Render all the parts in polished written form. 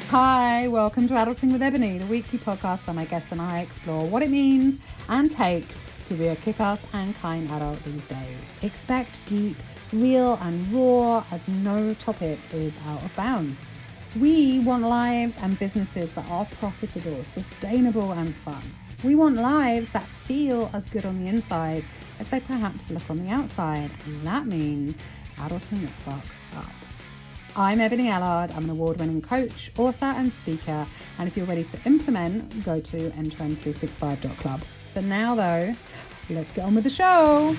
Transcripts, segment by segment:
Hi, welcome to Adulting with Ebony, the weekly podcast where my guests and I explore what it means and takes to be a kick-ass and kind adult these days. Expect deep, real and raw, as no topic is out of bounds. We want lives and businesses that are profitable, sustainable and fun. We want lives that feel as good on the inside as they perhaps look on the outside, and that means adulting the fuck up. I'm Ebony Allard. I'm an award-winning coach, author and speaker. And if you're ready to implement, go to end365.club. For now though, let's get on with the show.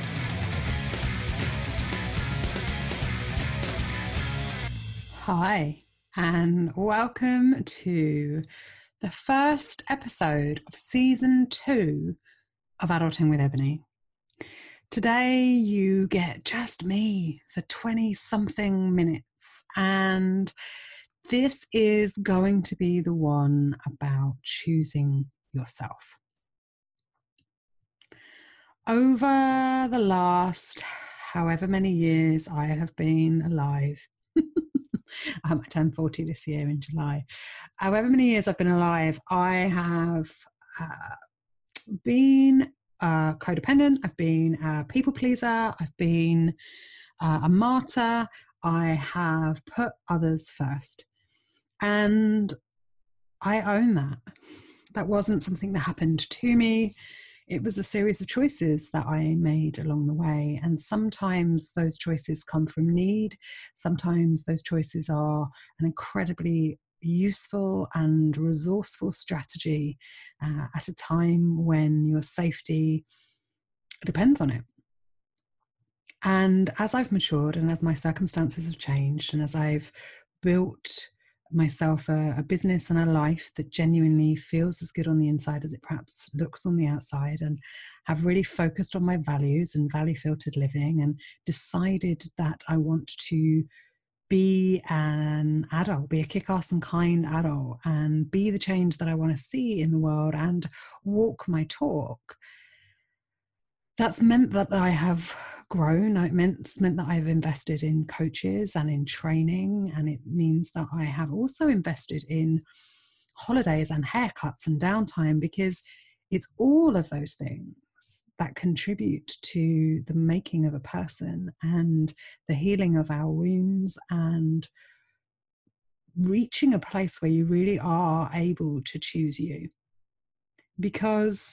Hi, and welcome to the first episode of season 2 of Adulting with Ebony. Today you get just me for 20-something minutes, and this is going to be the one about choosing yourself. Over the last however many years I have been alive, I turned 40 this year in July. However many years I've been alive, I have been codependent, I've been a people pleaser, I've been a martyr, I have put others first. And I own that. That wasn't something that happened to me. It was a series of choices that I made along the way. And sometimes those choices come from need. Sometimes those choices are an incredibly useful and resourceful strategy at a time when your safety depends on it. And as I've matured and as my circumstances have changed and as I've built myself a business and a life that genuinely feels as good on the inside as it perhaps looks on the outside, and have really focused on my values and value filtered living, and decided that I want to be an adult, be a kick-ass and kind adult, and be the change that I want to see in the world and walk my talk. That's meant that I have grown. It meant that I've invested in coaches and in training, and it means that I have also invested in holidays and haircuts and downtime, because it's all of those things that contribute to the making of a person and the healing of our wounds and reaching a place where you really are able to choose you. Because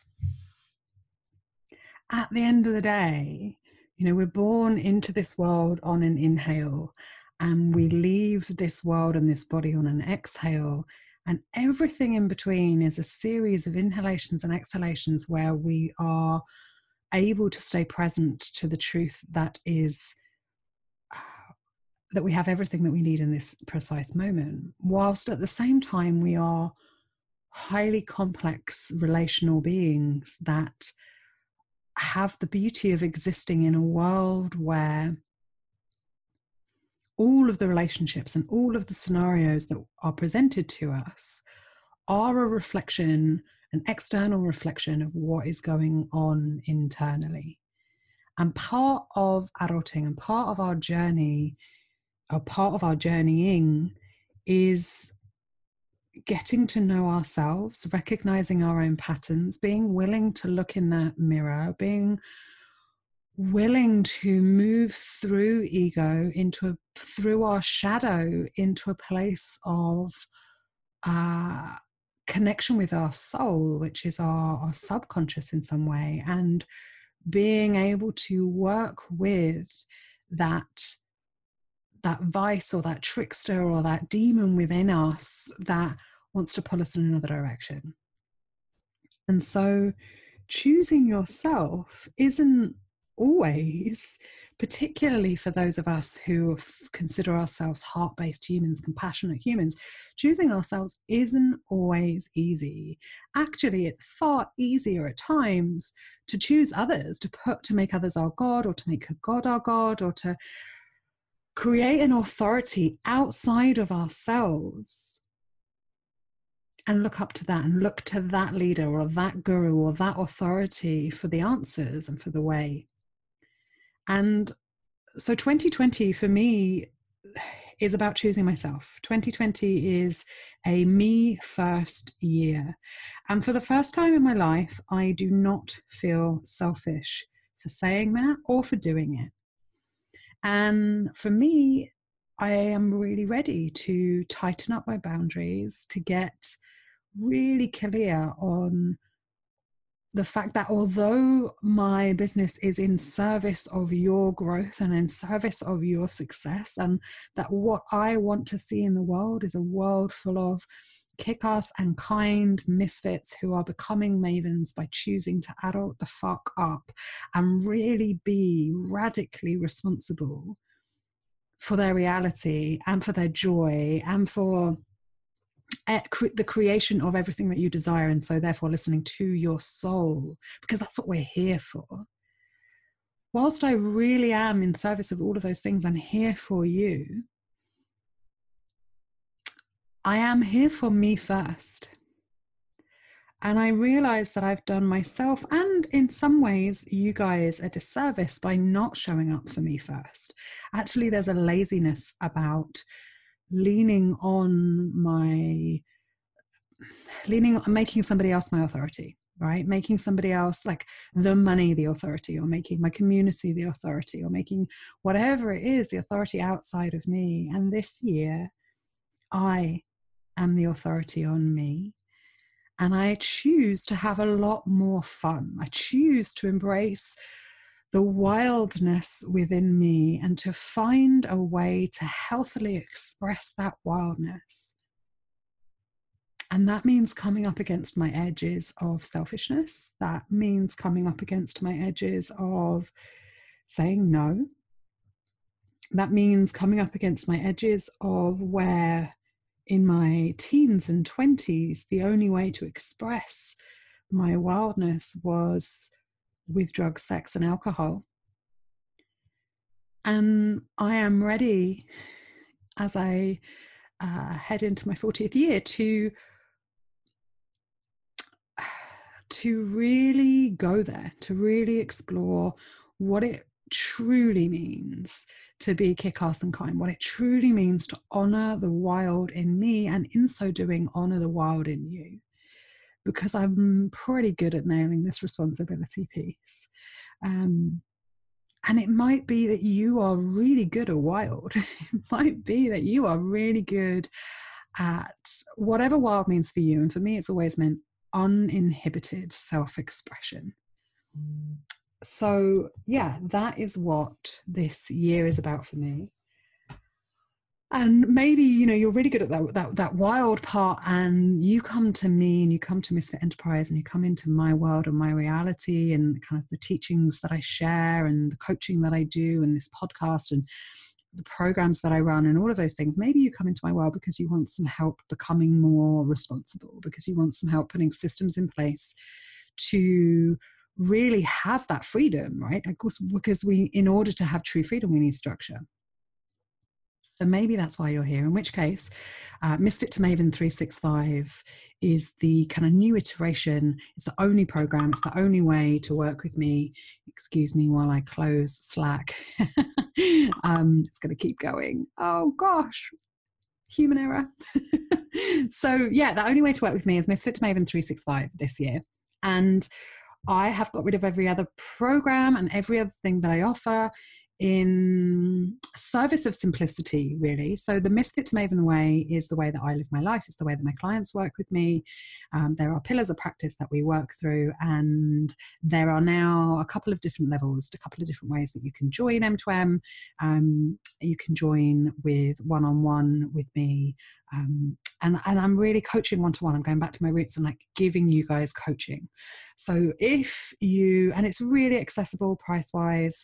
at the end of the day, we're born into this world on an inhale, and we leave this world and this body on an exhale. And everything in between is a series of inhalations and exhalations where we are able to stay present to the truth that is that we have everything that we need in this precise moment, whilst at the same time we are highly complex relational beings that have the beauty of existing in a world where all of the relationships and all of the scenarios that are presented to us are a reflection, an external reflection of what is going on internally. And part of adulting and part of our journey, or part of our journeying, is getting to know ourselves, recognizing our own patterns, being willing to look in that mirror, being willing to move through ego through our shadow into a place of connection with our soul, which is our subconscious in some way, and being able to work with that vice or that trickster or that demon within us that wants to pull us in another direction. And so choosing yourself isn't always, particularly for those of us who consider ourselves heart-based humans, compassionate humans, choosing ourselves isn't always easy. Actually, it's far easier at times to choose others, to make others our God, or to make God our God, or to create an authority outside of ourselves and look up to that and look to that leader or that guru or that authority for the answers and for the way. And so 2020 for me, is about choosing myself. 2020 is a me first year. And for the first time in my life, I do not feel selfish for saying that or for doing it. And for me, I am really ready to tighten up my boundaries, to get really clear on the fact that although my business is in service of your growth and in service of your success, and that what I want to see in the world is a world full of kick-ass and kind misfits who are becoming mavens by choosing to adult the fuck up and really be radically responsible for their reality and for their joy and for the creation of everything that you desire, and so therefore listening to your soul, because that's what we're here for. Whilst I really am in service of all of those things and here for you, I am here for me first. And I realize that I've done myself and in some ways you guys a disservice by not showing up for me first. Actually, there's a laziness about leaning on making somebody else my authority, right? Making somebody else, like the money, the authority, or making my community the authority, or making whatever it is the authority outside of me. And this year, I am the authority on me. And I choose to have a lot more fun. I choose to embrace the wildness within me and to find a way to healthily express that wildness. And that means coming up against my edges of selfishness. That means coming up against my edges of saying no. That means coming up against my edges of where in my teens and 20s, the only way to express my wildness was with drugs, sex, and alcohol. And I am ready, as I head into my 40th year, to really go there, to really explore what it truly means to be kick-ass and kind, what it truly means to honor the wild in me, and in so doing honor the wild in you, because I'm pretty good at nailing this responsibility piece. And it might be that you are really good at wild. It might be that you are really good at whatever wild means for you. And for me, it's always meant uninhibited self-expression. So yeah, that is what this year is about for me. And maybe, you're really good at that wild part, and you come to me and you come to Misfit Enterprise and you come into my world and my reality and kind of the teachings that I share and the coaching that I do and this podcast and the programs that I run and all of those things. Maybe you come into my world because you want some help becoming more responsible, because you want some help putting systems in place to really have that freedom, right? Of course, because in order to have true freedom, we need structure. So maybe that's why you're here, in which case Misfit to Maven 365 is the kind of new iteration. It's the only program, it's the only way to work with me. Excuse me while I close Slack. It's going to keep going. Oh gosh, human error. So yeah, the only way to work with me is Misfit to Maven 365 this year. And I have got rid of every other program and every other thing that I offer in service of simplicity, really. So the Misfit to Maven way is the way that I live my life. It's the way that my clients work with me. There are pillars of practice that we work through, and there are now a couple of different levels, a couple of different ways that you can join M2M. You can join with one-on-one with me. And I'm really coaching one-to-one. I'm going back to my roots and like giving you guys coaching. So if you, and it's really accessible price-wise,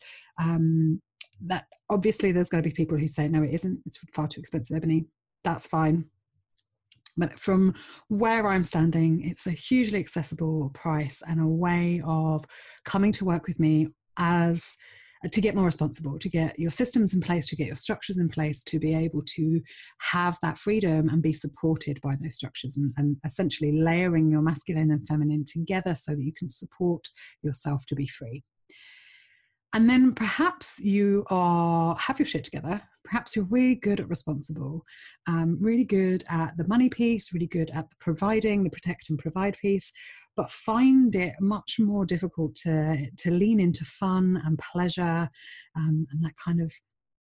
that obviously there's going to be people who say, no, it isn't, it's far too expensive, Ebony. That's fine. But from where I'm standing, it's a hugely accessible price and a way of coming to work with me as to get more responsible, to get your systems in place, to get your structures in place, to be able to have that freedom and be supported by those structures, and essentially layering your masculine and feminine together so that you can support yourself to be free. And then perhaps you have your shit together. perhaps you're really good at responsible, really good at the money piece, really good at the providing, the protect and provide piece, but find it much more difficult to lean into fun and pleasure, and that kind of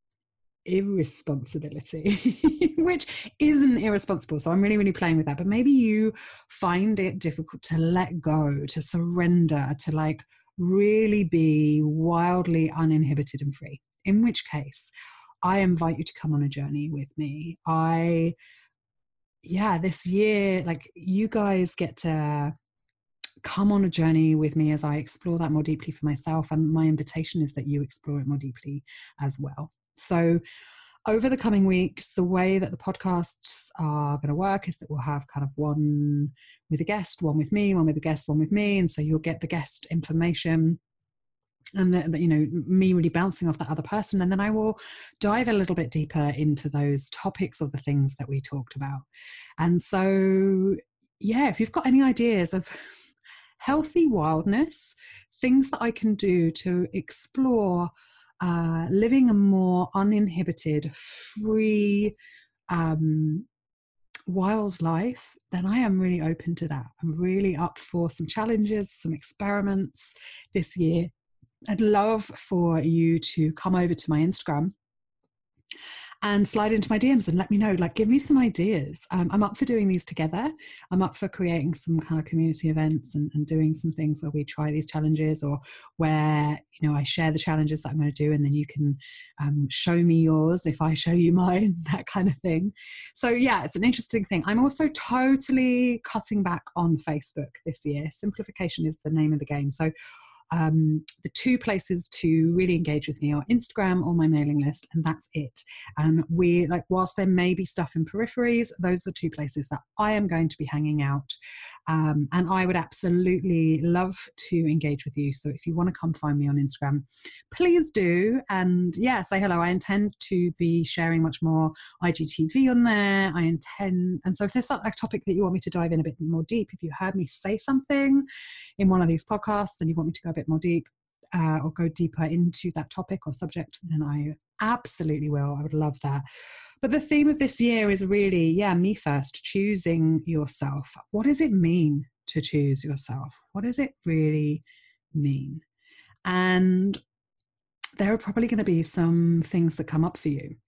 irresponsibility, which isn't irresponsible. So I'm really, really playing with that. But maybe you find it difficult to let go, to surrender, to like really be wildly uninhibited and free. In which case, I invite you to come on a journey with me. This year, like, you guys get to come on a journey with me as I explore that more deeply for myself. And my invitation is that you explore it more deeply as well. So over the coming weeks, the way that the podcasts are going to work is that we'll have kind of one with a guest, one with me, one with a guest, one with me. And so you'll get the guest information and me really bouncing off that other person. And then I will dive a little bit deeper into those topics of the things that we talked about. And so, yeah, if you've got any ideas of healthy wildness, things that I can do to explore living a more uninhibited, free, wild life, then I am really open to that. I'm really up for some challenges, some experiments this year. I'd love for you to come over to my Instagram and slide into my DMs and let me know, like, give me some ideas. I'm up for doing these together. I'm up for creating some kind of community events and doing some things where we try these challenges, or where, I share the challenges that I'm going to do, and then you can show me yours if I show you mine, that kind of thing. So yeah, it's an interesting thing. I'm also totally cutting back on Facebook this year. Simplification is the name of the game. So the two places to really engage with me are Instagram or my mailing list, and that's it. And whilst there may be stuff in peripheries, those are the two places that I am going to be hanging out. And I would absolutely love to engage with you. So if you want to come find me on Instagram, please do. And yeah, say hello. I intend to be sharing much more IGTV on there. And so if there's a topic that you want me to dive in a bit more deep, if you heard me say something in one of these podcasts and you want me to go a bit more deep, or go deeper into that topic or subject, then I absolutely will. I would love that. But the theme of this year is really, me first, choosing yourself. What does it mean to choose yourself? What does it really mean? And there are probably going to be some things that come up for you.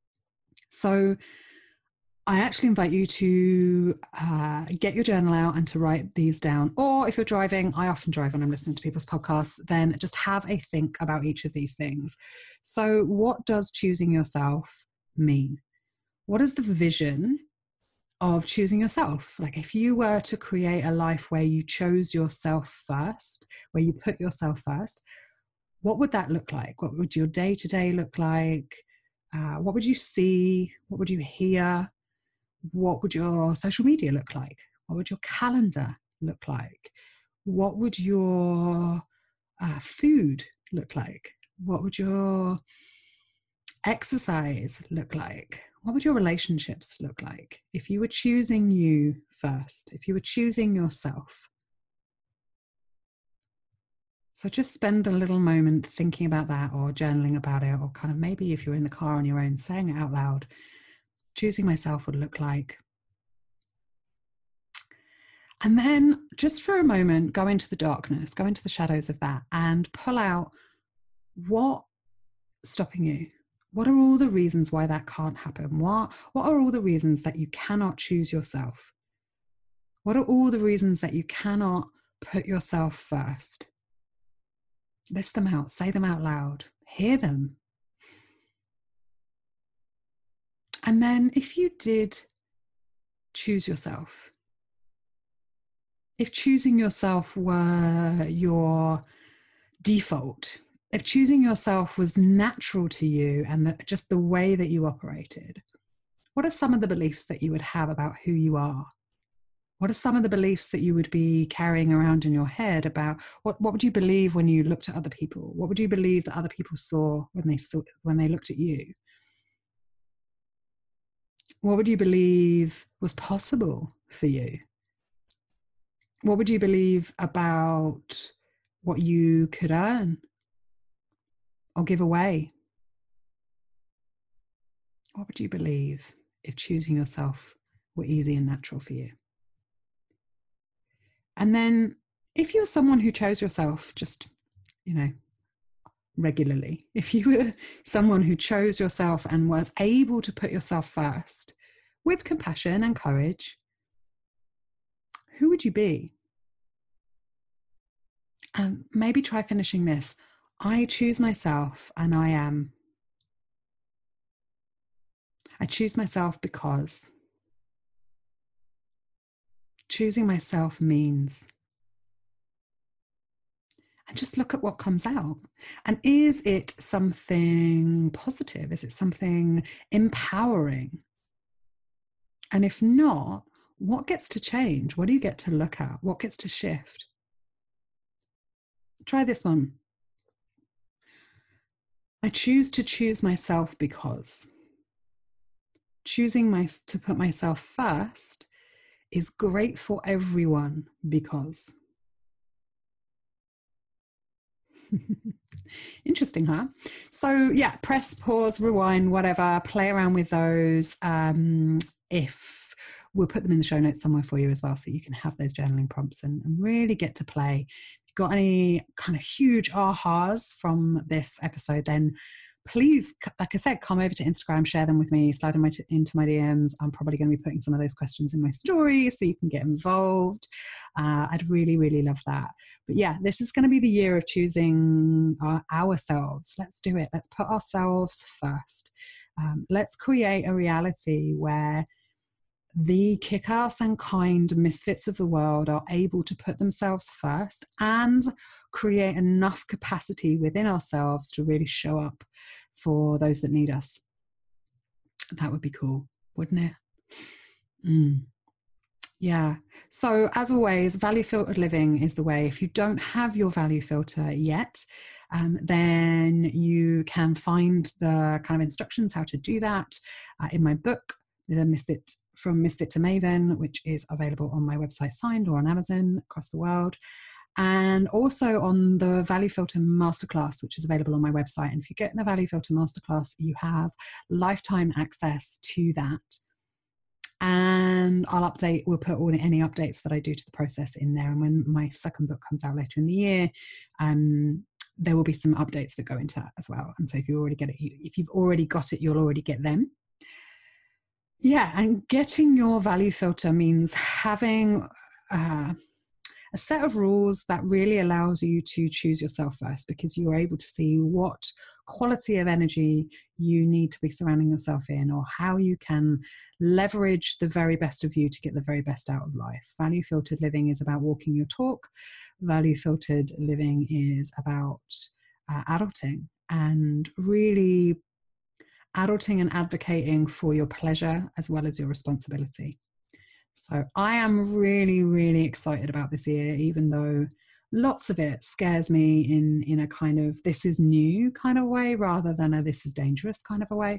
So I actually invite you to get your journal out and to write these down. Or if you're driving, I often drive when I'm listening to people's podcasts, then just have a think about each of these things. So what does choosing yourself mean? What is the vision of choosing yourself? Like, if you were to create a life where you chose yourself first, where you put yourself first, what would that look like? What would your day-to-day look like? What would you see? What would you hear? What would your social media look like? What would your calendar look like? What would your food look like? What would your exercise look like? What would your relationships look like if you were choosing you first, if you were choosing yourself? So just spend a little moment thinking about that, or journaling about it, or kind of maybe if you're in the car on your own, saying it out loud. Choosing myself would look like. And then just for a moment, go into the darkness, go into the shadows of that, and pull out what's stopping you. What are all the reasons why that can't happen? What are all the reasons that you cannot choose yourself? What are all the reasons that you cannot put yourself first? List them out, say them out loud, hear them. And then if you did choose yourself, if choosing yourself were your default, if choosing yourself was natural to you and just the way that you operated, what are some of the beliefs that you would have about who you are? What are some of the beliefs that you would be carrying around in your head about what would you believe when you looked at other people? What would you believe that other people saw when they looked at you? What would you believe was possible for you? What would you believe about what you could earn or give away? What would you believe if choosing yourself were easy and natural for you? And then if you're someone who chose yourself just, regularly, if you were someone who chose yourself and was able to put yourself first with compassion and courage, who would you be? And maybe try finishing this. I choose myself and I am. I choose myself because choosing myself means. And just look at what comes out. And is it something positive? Is it something empowering? And if not, what gets to change? What do you get to look at? What gets to shift? Try this one. I choose to choose myself because choosing to put myself first is great for everyone because. Interesting, huh? So yeah, press, pause, rewind, whatever, play around with those. If we'll put them in the show notes somewhere for you as well, so you can have those journaling prompts and really get to play. If you've got any kind of huge ahas from this episode, then please, like I said, come over to Instagram, share them with me, slide them into my DMs. I'm probably going to be putting some of those questions in my story so you can get involved. I'd really, really love that. But yeah, this is going to be the year of choosing ourselves. Let's do it. Let's put ourselves first. Let's create a reality where the kick-ass and kind misfits of the world are able to put themselves first and create enough capacity within ourselves to really show up for those that need us. That would be cool, wouldn't it? Yeah. So as always, value filtered living is the way. If you don't have your value filter yet, then you can find the kind of instructions how to do that in my book, The Misfit, From Misfit to Maven, which is available on my website, signed, or on Amazon across the world. And also on the Value Filter Masterclass, which is available on my website. And if you get the Value Filter Masterclass, you have lifetime access to that. And we'll put any updates that I do to the process in there. And when my second book comes out later in the year, there will be some updates that go into that as well. And so if you've already got it, you'll already get them. Yeah, and getting your value filter means having a set of rules that really allows you to choose yourself first, because you are able to see what quality of energy you need to be surrounding yourself in, or how you can leverage the very best of you to get the very best out of life. Value filtered living is about walking your talk. Value filtered living is about adulting, and really adulting and advocating for your pleasure as well as your responsibility. So I am really, really excited about this year, even though lots of it scares me in a kind of this is new kind of way, rather than a this is dangerous kind of a way.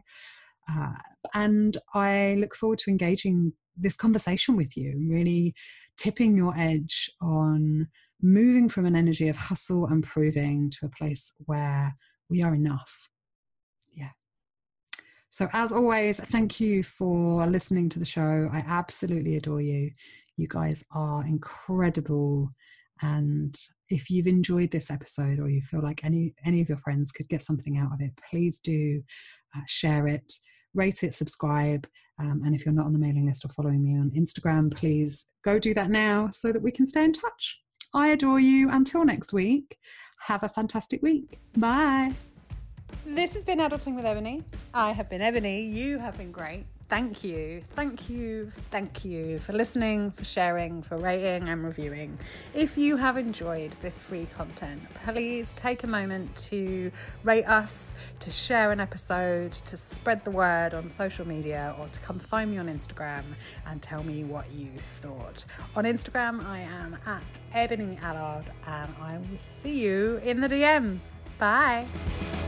And I look forward to engaging this conversation with you, really tipping your edge on moving from an energy of hustle and proving to a place where we are enough. Yeah. So as always, thank you for listening to the show. I absolutely adore you. You guys are incredible. And if you've enjoyed this episode, or you feel like any of your friends could get something out of it, please do share it, rate it, subscribe. And if you're not on the mailing list or following me on Instagram, please go do that now so that we can stay in touch. I adore you. Until next week, have a fantastic week. Bye. This has been Adulting with Ebony. I have been Ebony. You have been great. Thank you. Thank you. Thank you for listening, for sharing, for rating and reviewing. If you have enjoyed this free content, please take a moment to rate us, to share an episode, to spread the word on social media, or to come find me on Instagram and tell me what you thought. On Instagram, I am at Ebony Allard, and I will see you in the DMs. Bye.